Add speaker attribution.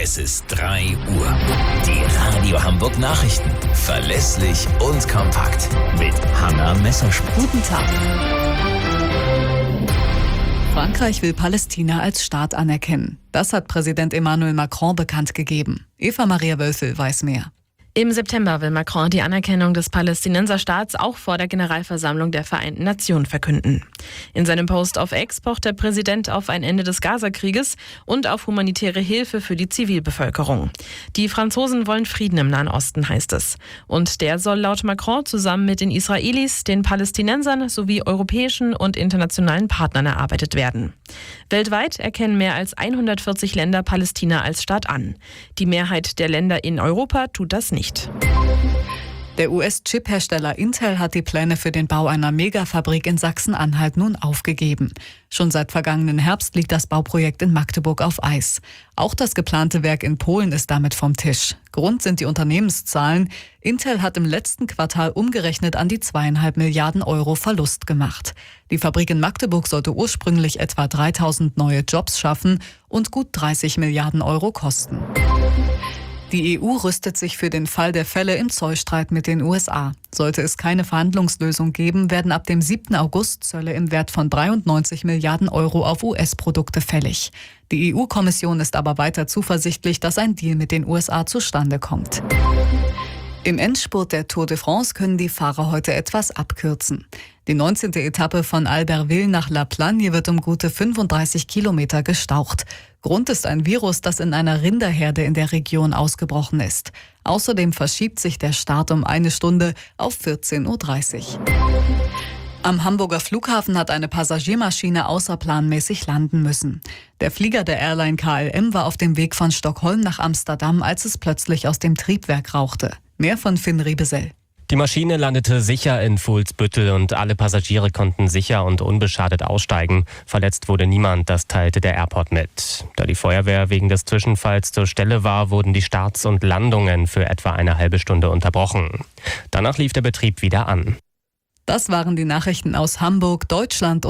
Speaker 1: Es ist 3 Uhr. Die Radio Hamburg Nachrichten. Verlässlich und kompakt. Mit Hanna Messerschmidt.
Speaker 2: Guten Tag. Frankreich will Palästina als Staat anerkennen. Das hat Präsident Emmanuel Macron bekannt gegeben. Eva Maria Wölfel weiß mehr.
Speaker 3: Im September will Macron die Anerkennung des Palästinenserstaats auch vor der Generalversammlung der Vereinten Nationen verkünden. In seinem Post auf X pocht der Präsident auf ein Ende des Gazakrieges und auf humanitäre Hilfe für die Zivilbevölkerung. Die Franzosen wollen Frieden im Nahen Osten, heißt es. Und der soll laut Macron zusammen mit den Israelis, den Palästinensern sowie europäischen und internationalen Partnern erarbeitet werden. Weltweit erkennen mehr als 140 Länder Palästina als Staat an. Die Mehrheit der Länder in Europa tut das nicht.
Speaker 2: Der US-Chip-Hersteller Intel hat die Pläne für den Bau einer Megafabrik in Sachsen-Anhalt nun aufgegeben. Schon seit vergangenen Herbst liegt das Bauprojekt in Magdeburg auf Eis. Auch das geplante Werk in Polen ist damit vom Tisch. Grund sind die Unternehmenszahlen. Intel hat im letzten Quartal umgerechnet an die 2,5 Milliarden Euro Verlust gemacht. Die Fabrik in Magdeburg sollte ursprünglich etwa 3000 neue Jobs schaffen und gut 30 Milliarden Euro kosten. Die EU rüstet sich für den Fall der Fälle im Zollstreit mit den USA. Sollte es keine Verhandlungslösung geben, werden ab dem 7. August Zölle im Wert von 93 Milliarden Euro auf US-Produkte fällig. Die EU-Kommission ist aber weiter zuversichtlich, dass ein Deal mit den USA zustande kommt. Im Endspurt der Tour de France können die Fahrer heute etwas abkürzen. Die 19. Etappe von Albertville nach La Plagne wird um gute 35 Kilometer gestaucht. Grund ist ein Virus, das in einer Rinderherde in der Region ausgebrochen ist. Außerdem verschiebt sich der Start um 1 Stunde auf 14.30 Uhr. Am Hamburger Flughafen hat eine Passagiermaschine außerplanmäßig landen müssen. Der Flieger der Airline KLM war auf dem Weg von Stockholm nach Amsterdam, als es plötzlich aus dem Triebwerk rauchte. Mehr von Finn Riebesell.
Speaker 4: Die Maschine landete sicher in Fuhlsbüttel und alle Passagiere konnten sicher und unbeschadet aussteigen. Verletzt wurde niemand, das teilte der Airport mit. Da die Feuerwehr wegen des Zwischenfalls zur Stelle war, wurden die Starts und Landungen für etwa eine halbe Stunde unterbrochen. Danach lief der Betrieb wieder an.
Speaker 2: Das waren die Nachrichten aus Hamburg, Deutschland